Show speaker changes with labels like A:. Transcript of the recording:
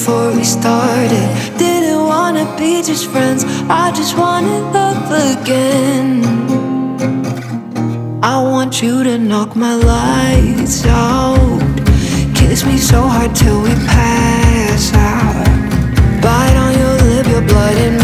A: before we started. Didn't wanna be just friends, I just wanted love again. I want you to knock my lights out, kiss me so hard till we pass out, bite on your lip, your blood and